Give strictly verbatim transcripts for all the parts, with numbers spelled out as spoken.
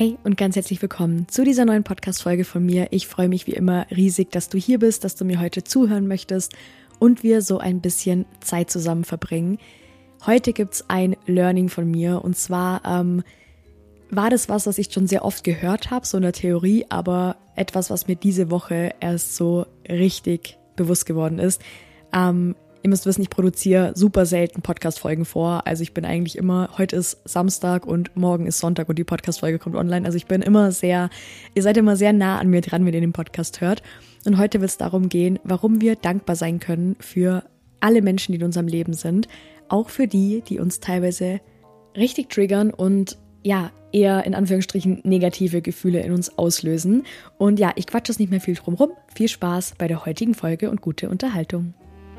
Hey und ganz herzlich willkommen zu dieser neuen Podcast-Folge von mir. Ich freue mich wie immer riesig, dass du hier bist, dass du mir heute zuhören möchtest und wir so ein bisschen Zeit zusammen verbringen. Heute gibt es ein Learning von mir und zwar ähm, war das was, was ich schon sehr oft gehört habe, so in der Theorie, aber etwas, was mir diese Woche erst so richtig bewusst geworden ist. Ähm, Ihr müsst wissen, ich produziere super selten Podcast-Folgen vor. Also ich bin eigentlich immer, heute ist Samstag und morgen ist Sonntag und die Podcast-Folge kommt online. Also ich bin immer sehr, ihr seid immer sehr nah an mir dran, wenn ihr den Podcast hört. Und heute wird es darum gehen, warum wir dankbar sein können für alle Menschen, die in unserem Leben sind. Auch für die, die uns teilweise richtig triggern und ja, eher in Anführungsstrichen negative Gefühle in uns auslösen. Und ja, ich quatsche es nicht mehr viel drum rum. Viel Spaß bei der heutigen Folge und gute Unterhaltung.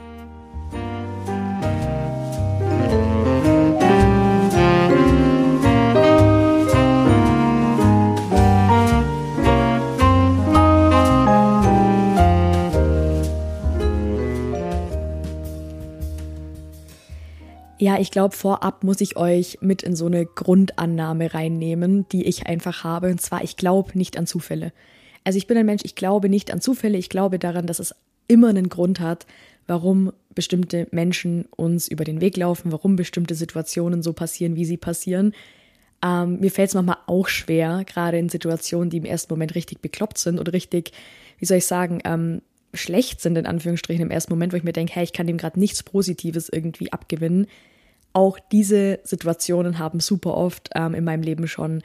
Ja, ich glaube, vorab muss ich euch mit in so eine Grundannahme reinnehmen, die ich einfach habe. Und zwar, ich glaube nicht an Zufälle. Also ich bin ein Mensch, ich glaube nicht an Zufälle. Ich glaube daran, dass es immer einen Grund hat, warum bestimmte Menschen uns über den Weg laufen, warum bestimmte Situationen so passieren, wie sie passieren. Ähm, mir fällt es manchmal auch schwer, gerade in Situationen, die im ersten Moment richtig bekloppt sind oder richtig, wie soll ich sagen, ähm, schlecht sind in Anführungsstrichen im ersten Moment, wo ich mir denke, hey, ich kann dem gerade nichts Positives irgendwie abgewinnen. Auch diese Situationen haben super oft ähm, in meinem Leben schon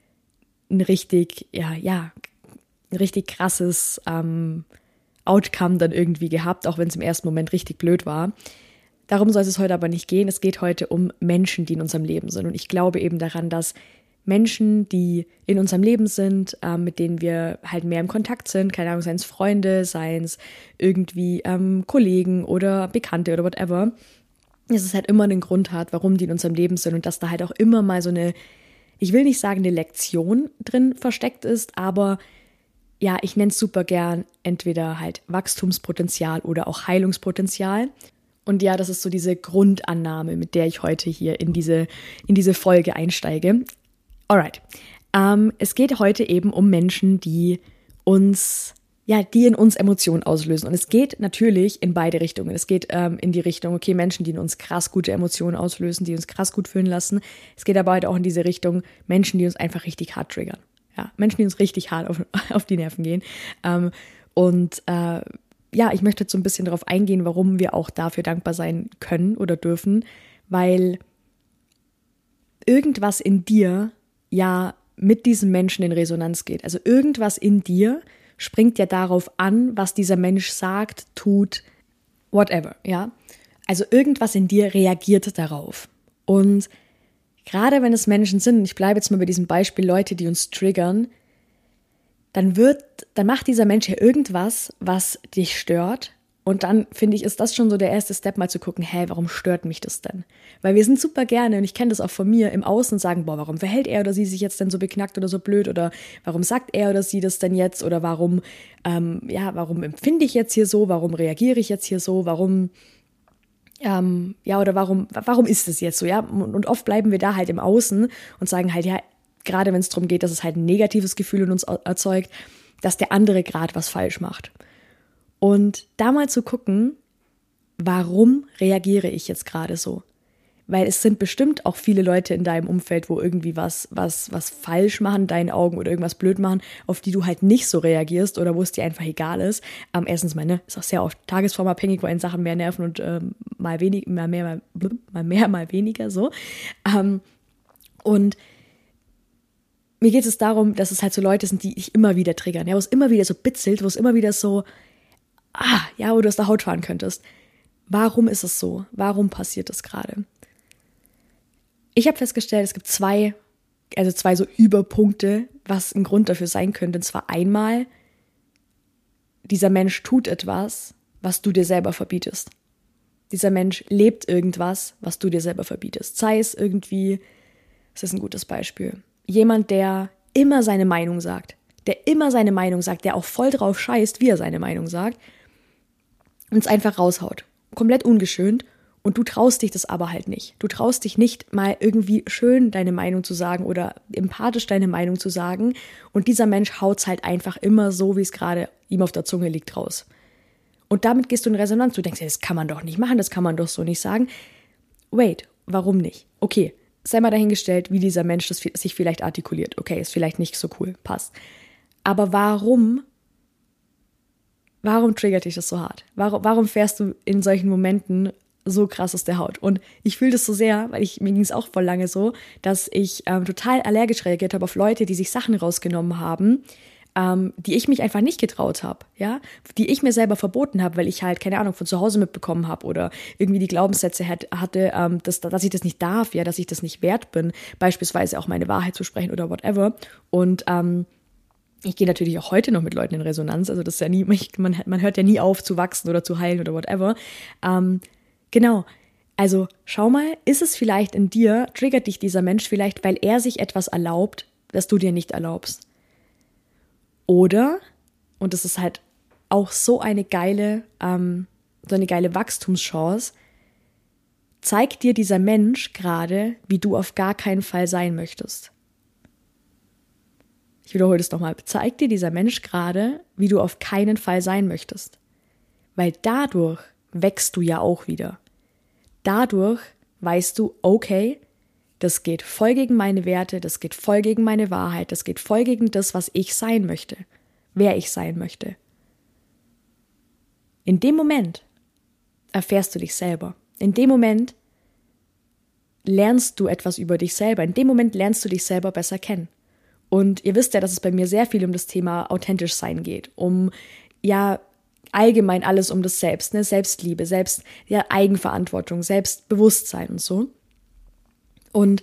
ein richtig, ja, ja, ein richtig krasses ähm, Outcome dann irgendwie gehabt, auch wenn es im ersten Moment richtig blöd war. Darum soll es heute aber nicht gehen. Es geht heute um Menschen, die in unserem Leben sind. Und ich glaube eben daran, dass Menschen, die in unserem Leben sind, äh, mit denen wir halt mehr im Kontakt sind, keine Ahnung, seien es Freunde, seien es irgendwie ähm, Kollegen oder Bekannte oder whatever, dass es halt immer einen Grund hat, warum die in unserem Leben sind und dass da halt auch immer mal so eine, ich will nicht sagen eine Lektion drin versteckt ist, aber ja, ich nenne es super gern entweder halt Wachstumspotenzial oder auch Heilungspotenzial. Und ja, das ist so diese Grundannahme, mit der ich heute hier in diese, in diese Folge einsteige. Alright. Ähm, es geht heute eben um Menschen, die uns, ja, die in uns Emotionen auslösen. Und es geht natürlich in beide Richtungen. Es geht ähm, in die Richtung, okay, Menschen, die in uns krass gute Emotionen auslösen, die uns krass gut fühlen lassen. Es geht aber halt auch in diese Richtung Menschen, die uns einfach richtig hart triggern. Ja, Menschen, die uns richtig hart auf, auf die Nerven gehen. Ähm, und äh, ja, ich möchte jetzt so ein bisschen darauf eingehen, warum wir auch dafür dankbar sein können oder dürfen, weil irgendwas in dir ja mit diesem Menschen in Resonanz geht. Also irgendwas in dir springt ja darauf an, was dieser Mensch sagt, tut, whatever, ja. Also irgendwas in dir reagiert darauf. Und gerade wenn es Menschen sind, und ich bleibe jetzt mal bei diesem Beispiel, Leute, die uns triggern, dann wird, dann macht dieser Mensch ja irgendwas, was dich stört. Und dann, finde ich, ist das schon so der erste Step, mal zu gucken, hä, warum stört mich das denn? Weil wir sind super gerne, und ich kenne das auch von mir, im Außen sagen, boah, warum verhält er oder sie sich jetzt denn so beknackt oder so blöd? Oder warum sagt er oder sie das denn jetzt? Oder warum, ähm, ja, warum empfinde ich jetzt hier so? Warum reagiere ich jetzt hier so? Warum, ähm, ja, oder warum, warum ist es jetzt so? Ja, und oft bleiben wir da halt im Außen und sagen halt, ja, gerade wenn es darum geht, dass es halt ein negatives Gefühl in uns erzeugt, dass der andere gerade was falsch macht. Und da mal zu gucken, warum reagiere ich jetzt gerade so? Weil es sind bestimmt auch viele Leute in deinem Umfeld, wo irgendwie was, was, was falsch machen, in deinen Augen oder irgendwas blöd machen, auf die du halt nicht so reagierst oder wo es dir einfach egal ist. Ähm, erstens mal, ne, ist auch sehr oft tagesformabhängig, wo einen Sachen mehr nerven und ähm, mal wenig, mal mehr, mal, blub, mal mehr, mal weniger so. Ähm, und mir geht es darum, dass es halt so Leute sind, die dich immer wieder triggern, ja, wo es immer wieder so bitzelt, wo es immer wieder so, ah, ja, wo du aus der Haut fahren könntest. Warum ist es so? Warum passiert das gerade? Ich habe festgestellt, es gibt zwei, also zwei so Überpunkte, was ein Grund dafür sein könnte. Und zwar einmal, dieser Mensch tut etwas, was du dir selber verbietest. Dieser Mensch lebt irgendwas, was du dir selber verbietest. Sei es irgendwie, das ist ein gutes Beispiel, jemand, der immer seine Meinung sagt, der immer seine Meinung sagt, der auch voll drauf scheißt, wie er seine Meinung sagt, und es einfach raushaut. Komplett ungeschönt. Und du traust dich das aber halt nicht. Du traust dich nicht, mal irgendwie schön deine Meinung zu sagen oder empathisch deine Meinung zu sagen. Und dieser Mensch haut's halt einfach immer so, wie es gerade ihm auf der Zunge liegt, raus. Und damit gehst du in Resonanz. Du denkst, ja, das kann man doch nicht machen, das kann man doch so nicht sagen. Wait, warum nicht? Okay, sei mal dahingestellt, wie dieser Mensch das sich vielleicht artikuliert. Okay, ist vielleicht nicht so cool, passt. Aber warum, warum triggert dich das so hart? Warum, warum fährst du in solchen Momenten so krass aus der Haut? Und ich fühle das so sehr, weil ich, mir ging es auch voll lange so, dass ich ähm, total allergisch reagiert habe auf Leute, die sich Sachen rausgenommen haben, ähm, die ich mich einfach nicht getraut habe, ja, die ich mir selber verboten habe, weil ich halt, keine Ahnung, von zu Hause mitbekommen habe oder irgendwie die Glaubenssätze hat, hatte, ähm, dass, dass ich das nicht darf, ja, dass ich das nicht wert bin, beispielsweise auch meine Wahrheit zu sprechen oder whatever. Und ähm, ich gehe natürlich auch heute noch mit Leuten in Resonanz, also das ist ja nie, man, man hört ja nie auf zu wachsen oder zu heilen oder whatever. Ähm, Genau, also schau mal, ist es vielleicht in dir, triggert dich dieser Mensch vielleicht, weil er sich etwas erlaubt, das du dir nicht erlaubst. Oder, und das ist halt auch so eine geile, ähm, so eine geile Wachstumschance, zeigt dir dieser Mensch gerade, wie du auf gar keinen Fall sein möchtest. Ich wiederhole das nochmal, zeigt dir dieser Mensch gerade, wie du auf keinen Fall sein möchtest. Weil dadurch wächst du ja auch wieder. Dadurch weißt du, okay, das geht voll gegen meine Werte, das geht voll gegen meine Wahrheit, das geht voll gegen das, was ich sein möchte, wer ich sein möchte. In dem Moment erfährst du dich selber. In dem Moment lernst du etwas über dich selber. In dem Moment lernst du dich selber besser kennen. Und ihr wisst ja, dass es bei mir sehr viel um das Thema authentisch sein geht, um ja allgemein alles um das Selbst, ne, Selbstliebe, Selbst, ja, Eigenverantwortung, Selbstbewusstsein und so. Und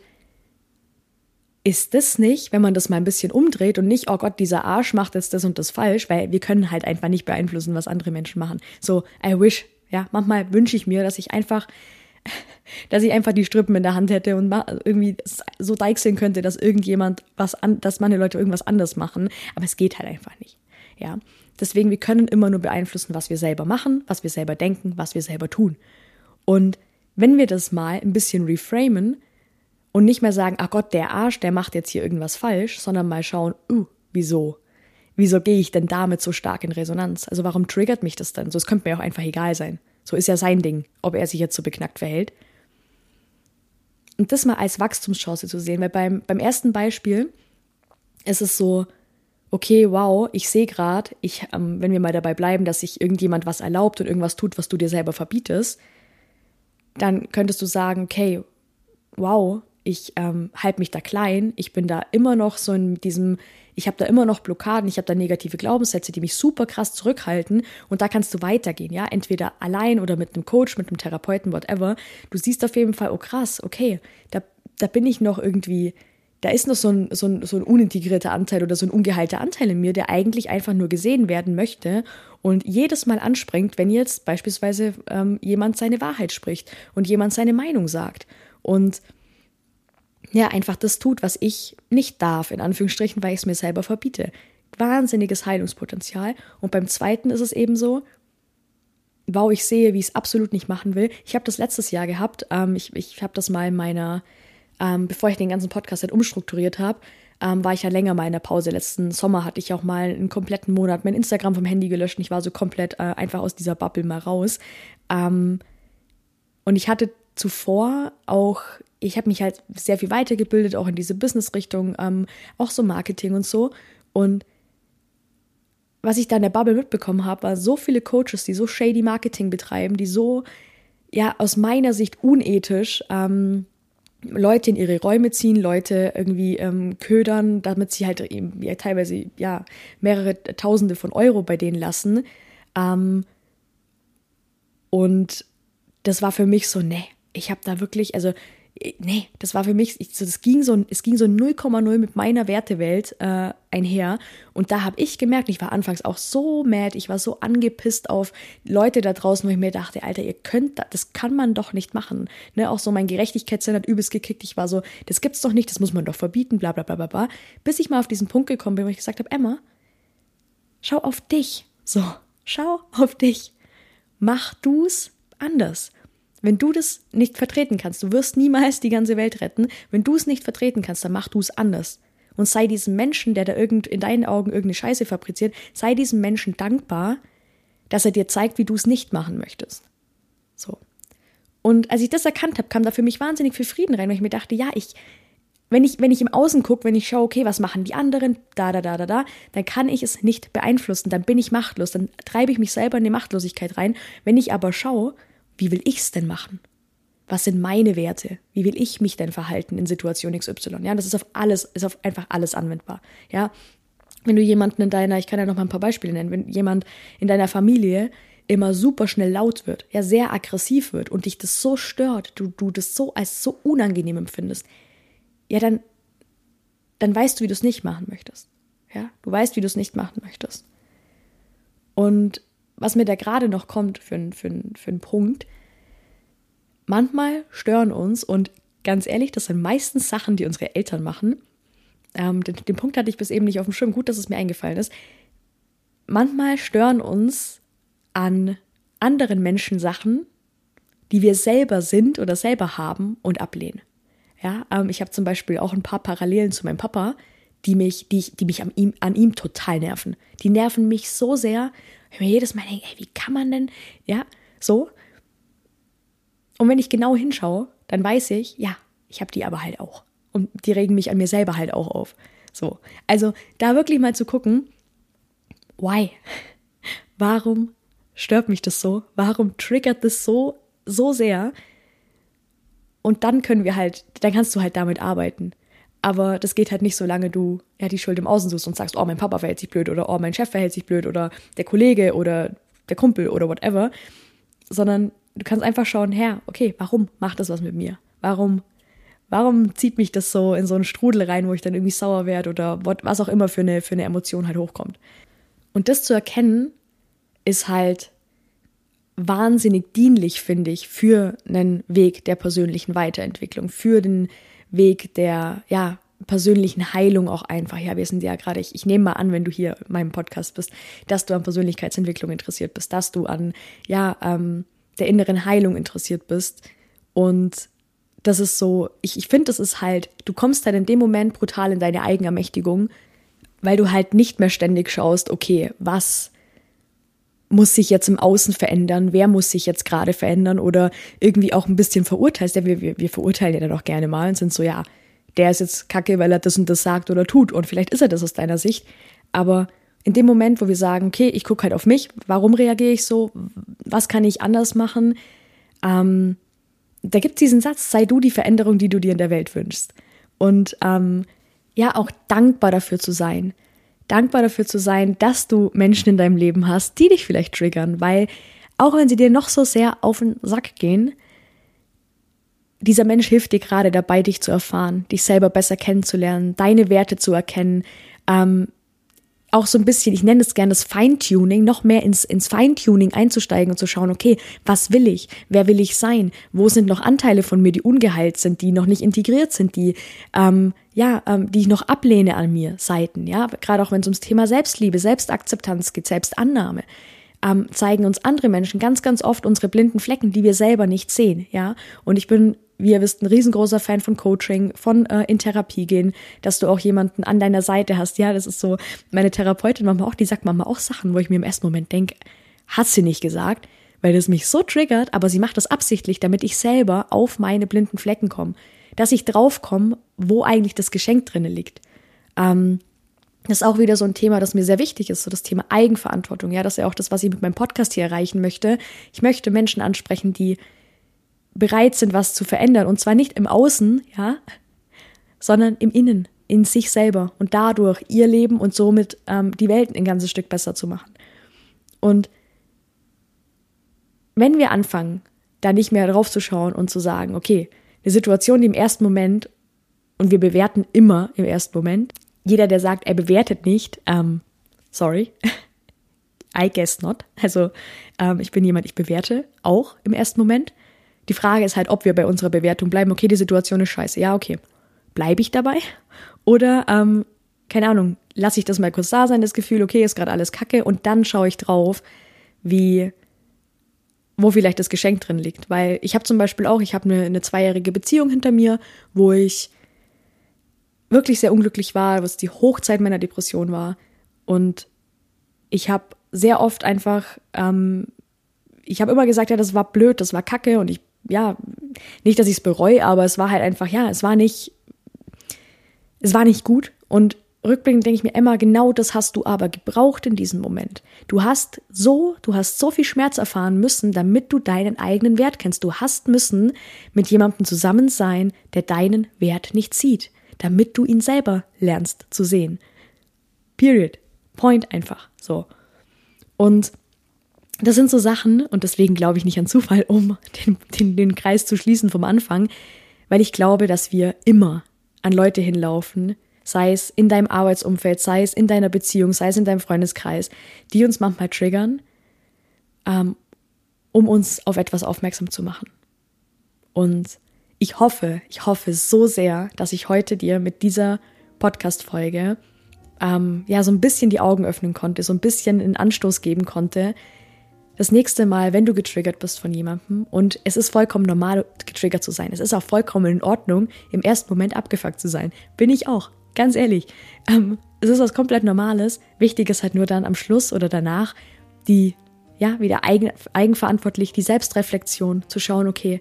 ist das nicht, wenn man das mal ein bisschen umdreht und nicht, oh Gott, dieser Arsch macht jetzt das und das falsch, weil wir können halt einfach nicht beeinflussen, was andere Menschen machen. So, I wish, ja, manchmal wünsche ich mir, dass ich einfach, dass ich einfach die Strippen in der Hand hätte und irgendwie so deichseln könnte, dass irgendjemand was an, dass meine Leute irgendwas anders machen, aber es geht halt einfach nicht, ja. Deswegen, wir können immer nur beeinflussen, was wir selber machen, was wir selber denken, was wir selber tun. Und wenn wir das mal ein bisschen reframen und nicht mehr sagen, ach Gott, der Arsch, der macht jetzt hier irgendwas falsch, sondern mal schauen, uh, wieso? Wieso gehe ich denn damit so stark in Resonanz? Also warum triggert mich das denn? So, es könnte mir auch einfach egal sein. So ist ja sein Ding, ob er sich jetzt so beknackt verhält. Und das mal als Wachstumschance zu sehen, weil beim, beim ersten Beispiel ist es so, okay, wow, ich sehe gerade, ich, ähm, wenn wir mal dabei bleiben, dass sich irgendjemand was erlaubt und irgendwas tut, was du dir selber verbietest, dann könntest du sagen, okay, wow, ich ähm, halte mich da klein, ich bin da immer noch so in diesem, ich habe da immer noch Blockaden, ich habe da negative Glaubenssätze, die mich super krass zurückhalten und da kannst du weitergehen, ja, entweder allein oder mit einem Coach, mit einem Therapeuten, whatever. Du siehst auf jeden Fall, oh krass, okay, da, da bin ich noch irgendwie, da ist noch so ein, so, ein, so ein unintegrierter Anteil oder so ein ungeheilter Anteil in mir, der eigentlich einfach nur gesehen werden möchte und jedes Mal anspringt, wenn jetzt beispielsweise ähm, jemand seine Wahrheit spricht und jemand seine Meinung sagt und ja, einfach das tut, was ich nicht darf, in Anführungsstrichen, weil ich es mir selber verbiete. Wahnsinniges Heilungspotenzial. Und beim zweiten ist es eben so, wow, ich sehe, wie ich es absolut nicht machen will. Ich habe das letztes Jahr gehabt, ähm, ich, ich habe das mal in meiner Ähm, bevor ich den ganzen Podcast halt umstrukturiert habe, ähm, war ich ja länger mal in der Pause. Letzten Sommer hatte ich auch mal einen kompletten Monat mein Instagram vom Handy gelöscht und ich war so komplett äh, einfach aus dieser Bubble mal raus. Ähm, und ich hatte zuvor auch, ich habe mich halt sehr viel weitergebildet, auch in diese Business-Richtung, ähm, auch so Marketing und so. Und was ich da in der Bubble mitbekommen habe, war so viele Coaches, die so shady Marketing betreiben, die so, ja, aus meiner Sicht unethisch, ähm, Leute in ihre Räume ziehen, Leute irgendwie ähm, ködern, damit sie halt eben, ja, teilweise ja mehrere Tausende von Euro bei denen lassen. Ähm, und das war für mich so, nee, ich habe da wirklich, also nee, das war für mich, ich, so, das ging so, es ging so null Komma null mit meiner Wertewelt äh, einher. Und da habe ich gemerkt, ich war anfangs auch so mad, ich war so angepisst auf Leute da draußen, wo ich mir dachte, Alter, ihr könnt, das, das kann man doch nicht machen. Ne, auch so mein Gerechtigkeitssinn hat übelst gekickt. Ich war so, das gibt's doch nicht, das muss man doch verbieten, bla bla bla bla bla. Bis ich mal auf diesen Punkt gekommen bin, wo ich gesagt habe, Emma, schau auf dich. So, schau auf dich. Mach du's anders. Wenn du das nicht vertreten kannst, du wirst niemals die ganze Welt retten, wenn du es nicht vertreten kannst, dann mach du es anders. Und sei diesem Menschen, der da irgend, in deinen Augen irgendeine Scheiße fabriziert, sei diesem Menschen dankbar, dass er dir zeigt, wie du es nicht machen möchtest. So. Und als ich das erkannt habe, kam da für mich wahnsinnig viel Frieden rein, weil ich mir dachte, ja, ich, wenn ich, wenn ich im Außen gucke, wenn ich schaue, okay, was machen die anderen, da, da, da, da, da, dann kann ich es nicht beeinflussen, dann bin ich machtlos, dann treibe ich mich selber in die Machtlosigkeit rein. Wenn ich aber schaue, wie will ich es denn machen? Was sind meine Werte? Wie will ich mich denn verhalten in Situation X Y? Ja, das ist auf alles, ist auf einfach alles anwendbar. Ja, wenn du jemanden in deiner, ich kann ja noch mal ein paar Beispiele nennen, wenn jemand in deiner Familie immer super schnell laut wird, ja, sehr aggressiv wird und dich das so stört, du, du das so als so unangenehm empfindest, ja, dann, dann weißt du, wie du es nicht machen möchtest. Ja, du weißt, wie du es nicht machen möchtest. Und was mir da gerade noch kommt für, für, für einen Punkt, manchmal stören uns, und ganz ehrlich, das sind meistens Sachen, die unsere Eltern machen. Ähm, den, den Punkt hatte ich bis eben nicht auf dem Schirm, gut, dass es mir eingefallen ist. Manchmal stören uns an anderen Menschen Sachen, die wir selber sind oder selber haben und ablehnen. Ja, ähm, ich habe zum Beispiel auch ein paar Parallelen zu meinem Papa, die mich, die, ich, die mich an ihm, an ihm total nerven. Die nerven mich so sehr, ich mir jedes Mal denke, ey, wie kann man denn, ja, so. Und wenn ich genau hinschaue, dann weiß ich, ja, ich habe die aber halt auch. Und die regen mich an mir selber halt auch auf. So, also da wirklich mal zu gucken, why? Warum stört mich das so? Warum triggert das so, so sehr? Und dann können wir halt, dann kannst du halt damit arbeiten. Aber das geht halt nicht, solange du ja die Schuld im Außen suchst und sagst, oh, mein Papa verhält sich blöd oder oh, mein Chef verhält sich blöd oder der Kollege oder der Kumpel oder whatever. Sondern du kannst einfach schauen, Herr, okay, warum macht das was mit mir? Warum, warum zieht mich das so in so einen Strudel rein, wo ich dann irgendwie sauer werde oder was auch immer für eine, für eine Emotion halt hochkommt. Und das zu erkennen, ist halt wahnsinnig dienlich, finde ich, für einen Weg der persönlichen Weiterentwicklung, für den Weg der, ja, persönlichen Heilung auch einfach. Ja, wir sind ja gerade, ich, ich nehme mal an, wenn du hier in meinem Podcast bist, dass du an Persönlichkeitsentwicklung interessiert bist, dass du an, ja, ähm, der inneren Heilung interessiert bist. Und das ist so, ich, ich finde, das ist halt, du kommst dann in dem Moment brutal in deine Eigenermächtigung, weil du halt nicht mehr ständig schaust, okay, was muss sich jetzt im Außen verändern, wer muss sich jetzt gerade verändern oder irgendwie auch ein bisschen verurteilst. Ja, wir, wir, wir verurteilen ja dann auch gerne mal und sind so, ja, der ist jetzt kacke, weil er das und das sagt oder tut und vielleicht ist er das aus deiner Sicht, aber in dem Moment, wo wir sagen, okay, ich gucke halt auf mich, warum reagiere ich so, was kann ich anders machen, ähm, da gibt es diesen Satz, sei du die Veränderung, die du dir in der Welt wünschst. Und ähm, ja, auch dankbar dafür zu sein. Dankbar dafür zu sein, dass du Menschen in deinem Leben hast, die dich vielleicht triggern, weil auch wenn sie dir noch so sehr auf den Sack gehen, dieser Mensch hilft dir gerade dabei, dich zu erfahren, dich selber besser kennenzulernen, deine Werte zu erkennen, ähm, auch so ein bisschen, ich nenne es gerne das Feintuning, noch mehr ins, ins Feintuning einzusteigen und zu schauen, okay, was will ich? Wer will ich sein? Wo sind noch Anteile von mir, die ungeheilt sind, die noch nicht integriert sind, die, ähm, ja, ähm, die ich noch ablehne an mir, Seiten, ja, gerade auch wenn es ums Thema Selbstliebe, Selbstakzeptanz geht, Selbstannahme, ähm, zeigen uns andere Menschen ganz, ganz oft unsere blinden Flecken, die wir selber nicht sehen, ja, und ich bin, wie ihr wisst, ein riesengroßer Fan von Coaching, von äh, in Therapie gehen, dass du auch jemanden an deiner Seite hast. Ja, das ist so, meine Therapeutin manchmal auch, die sagt manchmal auch Sachen, wo ich mir im ersten Moment denke, hat sie nicht gesagt, weil das mich so triggert, aber sie macht das absichtlich, damit ich selber auf meine blinden Flecken komme, dass ich draufkomme, wo eigentlich das Geschenk drinne liegt. Ähm, das ist auch wieder so ein Thema, das mir sehr wichtig ist, so das Thema Eigenverantwortung. Ja, das ist ja auch das, was ich mit meinem Podcast hier erreichen möchte. Ich möchte Menschen ansprechen, die bereit sind, was zu verändern. Und zwar nicht im Außen, ja, sondern im Innen, in sich selber. Und dadurch ihr Leben und somit ähm, die Welt ein ganzes Stück besser zu machen. Und wenn wir anfangen, da nicht mehr drauf zu schauen und zu sagen, okay, eine Situation, die im ersten Moment, und wir bewerten immer im ersten Moment, jeder, der sagt, er bewertet nicht, ähm, sorry, I guess not. Also ähm, ich bin jemand, ich bewerte auch im ersten Moment. Die Frage ist halt, ob wir bei unserer Bewertung bleiben. Okay, die Situation ist scheiße. Ja, okay. Bleibe ich dabei? Oder, ähm, keine Ahnung, lasse ich das mal kurz da sein, das Gefühl, okay, ist gerade alles kacke. Und dann schaue ich drauf, wie, wo vielleicht das Geschenk drin liegt. Weil ich habe zum Beispiel auch, ich habe eine, eine zweijährige Beziehung hinter mir, wo ich wirklich sehr unglücklich war, was die Hochzeit meiner Depression war. Und ich habe sehr oft einfach, ähm, ich habe immer gesagt, ja, das war blöd, das war kacke und ich, ja, nicht, dass ich es bereue, aber es war halt einfach, ja, es war nicht, es war nicht gut. Und rückblickend denke ich mir, Emma, genau das hast du aber gebraucht in diesem Moment. Du hast so, du hast so viel Schmerz erfahren müssen, damit du deinen eigenen Wert kennst. Du hast müssen mit jemandem zusammen sein, der deinen Wert nicht sieht, damit du ihn selber lernst zu sehen. Period. Point einfach. So. Und das sind so Sachen, und deswegen glaube ich nicht an Zufall, um den, den, den Kreis zu schließen vom Anfang, weil ich glaube, dass wir immer an Leute hinlaufen, sei es in deinem Arbeitsumfeld, sei es in deiner Beziehung, sei es in deinem Freundeskreis, die uns manchmal triggern, ähm, um uns auf etwas aufmerksam zu machen. Und ich hoffe, ich hoffe so sehr, dass ich heute dir mit dieser Podcast-Folge ähm, ja so ein bisschen die Augen öffnen konnte, so ein bisschen einen Anstoß geben konnte. Das nächste Mal, wenn du getriggert bist von jemandem, und es ist vollkommen normal, getriggert zu sein, es ist auch vollkommen in Ordnung, im ersten Moment abgefuckt zu sein. Bin ich auch, ganz ehrlich. Ähm, es ist was komplett Normales. Wichtig ist halt nur dann am Schluss oder danach, die, ja, wieder eigen, eigenverantwortlich, die Selbstreflexion zu schauen, okay,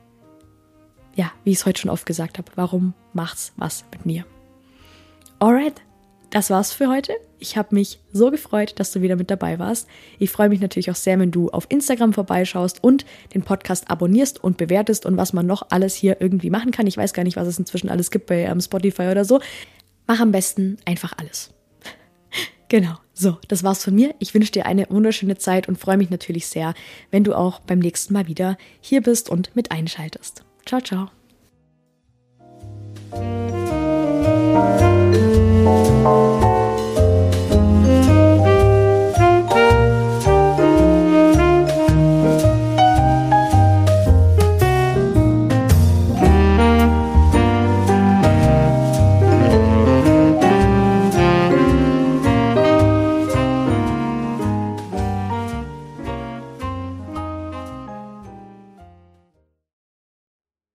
ja, wie ich es heute schon oft gesagt habe, warum macht's was mit mir? Alright, das war's für heute. Ich habe mich so gefreut, dass du wieder mit dabei warst. Ich freue mich natürlich auch sehr, wenn du auf Instagram vorbeischaust und den Podcast abonnierst und bewertest und was man noch alles hier irgendwie machen kann. Ich weiß gar nicht, was es inzwischen alles gibt bei ähm, Spotify oder so. Mach am besten einfach alles. Genau, so, das war's von mir. Ich wünsche dir eine wunderschöne Zeit und freue mich natürlich sehr, wenn du auch beim nächsten Mal wieder hier bist und mit einschaltest. Ciao, ciao.